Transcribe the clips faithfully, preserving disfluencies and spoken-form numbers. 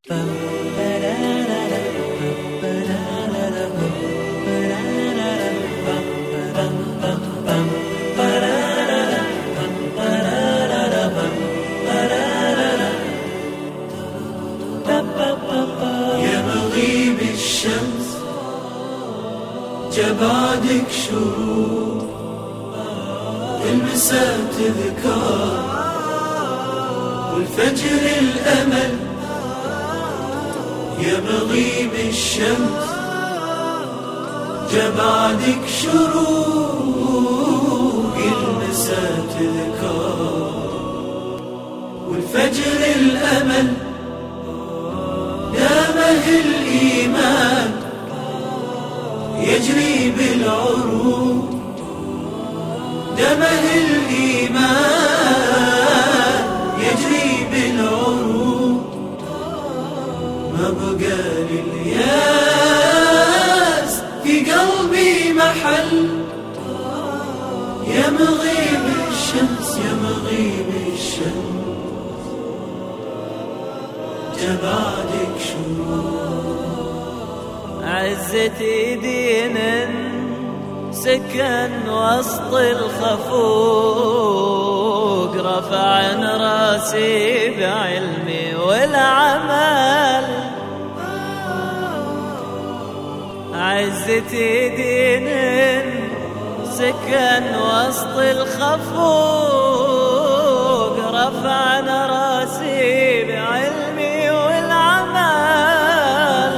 يا مغيب الشمس جبعدك شروق المساء تذكار والفجر الأمل. يا مغيب الشمس جبعدك شروق المساء تذكار والفجر الأمل. دامه الإيمان يجري بالعروق، دمه الإيمان يجري بالعروق. ما بقى للياس في قلبي محل. يا مغيب الشمس يا مغيب الشمس جبعدك شروق. عزتي دين سكن وسط الخفوق، رفع راسي بعلمي والعمل. عزتي دين سكن وسط الخفوق، رفع راسي بعلمي والعمل.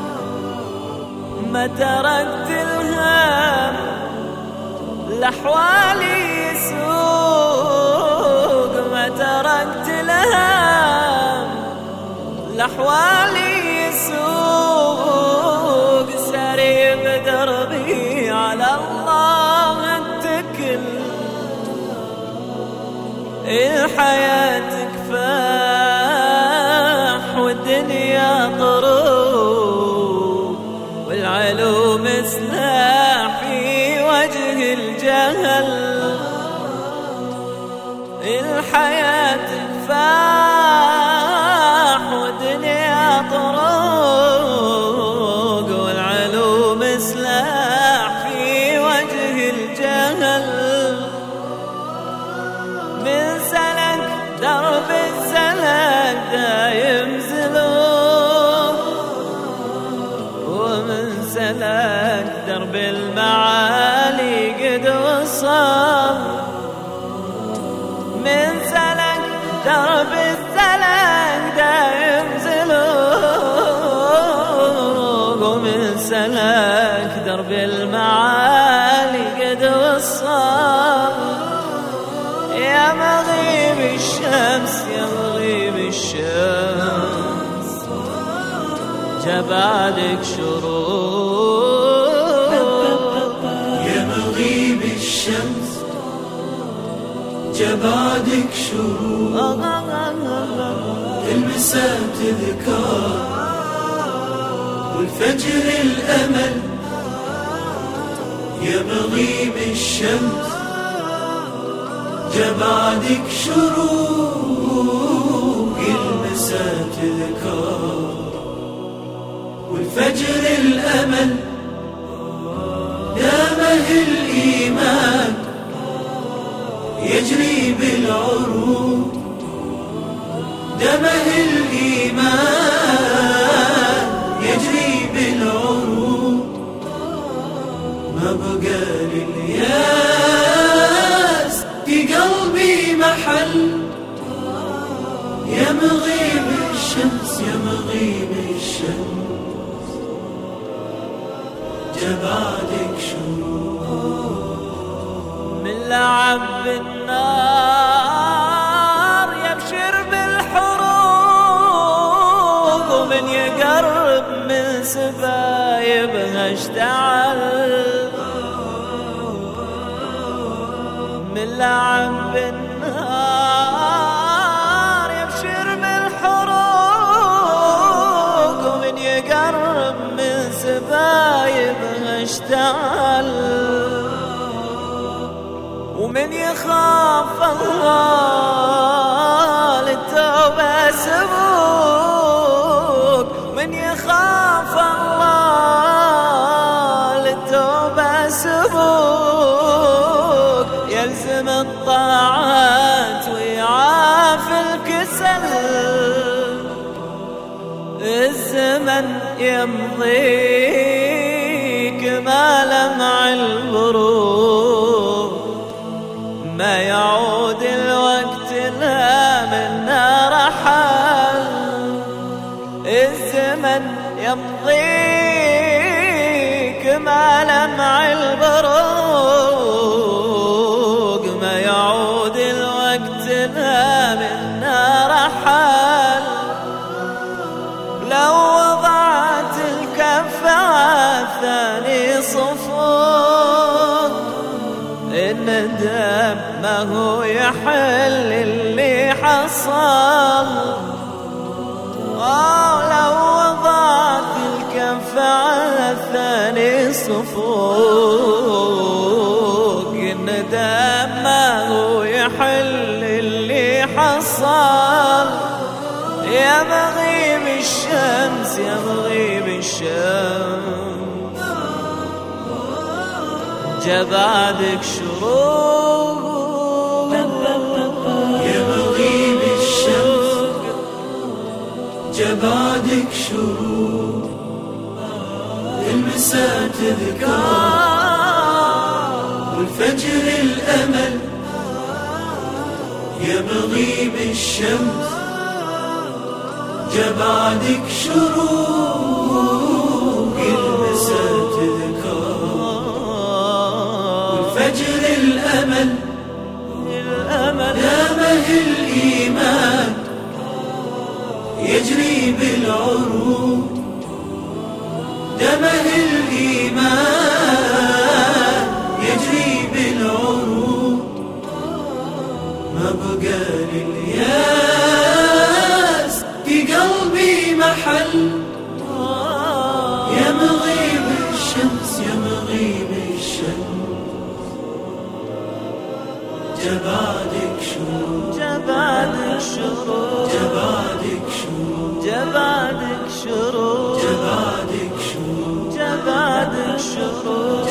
ما تركت الهم لأحوالي يسوق، ما تركت الهم لأحوالي يسوق. سري بدربي على الله اتكل، الحياة كفاح والدنيا طروق، والعلوم سلاح في وجه الجهل. الحياة كفاح والدنيا طروق، والعلوم سلاح في وجه الجهل. من سلك درب السلك دايم زلوق، ومن سلك درب المعالي قد وصل. من سلك درب السلك دايم زلوق، ومن سلك درب المعالي قد وصل. يا مغيب الشمس يا مغيب الشمس جبعدك شروق. يا مغيب الشمس جبعدك شروق المساء تذكار والفجر الأمل. يا مغيب الشمس جبعدك شروق المساء تذكار والفجر الأمل. دامه الإيمان يجري بالعروق، دمه الإيمان يجري بالعروق. ما بقى للياس في قلبي محل. يا مغيب الشمس يا مغيب الشمس جبعدك شروق. من لعب النار يبشر بالحروق، ومن يقرب من سبايبها اشتعل. من لعب النار يبشر بالحروق، ومن يقرب من سبايبها اشتعل. ومن يخاف الله للتوبة سبوق، الزمن يمضيك ما لمع البروق، ما يعود الوقت لا منا رحل. الزمن يمضيك ما لمع البروق، ما يعود الوقت لا منا رحل. لو وضعت الكف عالثاني صفوق، الندم ما هو يحل اللي حصل. لو وضعت الكف عالثاني صفوق، الندم ما هو يحل اللي حصل. يا مغيب الشمس يا مغيب الشمس، جبعدك شروق. يا مغيب الشمس جبعدك شروق، المساء تذكار والفجر الأمل. يا مغيب الشمس جبعدك شروق، المساء تذكار والفجر الأمل. دامه الإيمان يجري بالعروق، دمه الإيمان يجري بالعروق. ما بقى للياس في قلبي محل. يا مغيب الشمس يا مغيب الشمس، جبعدك شروق جبعدك شروق جبعدك شروق جبعدك شروق جبعدك شروق جبعدك شروق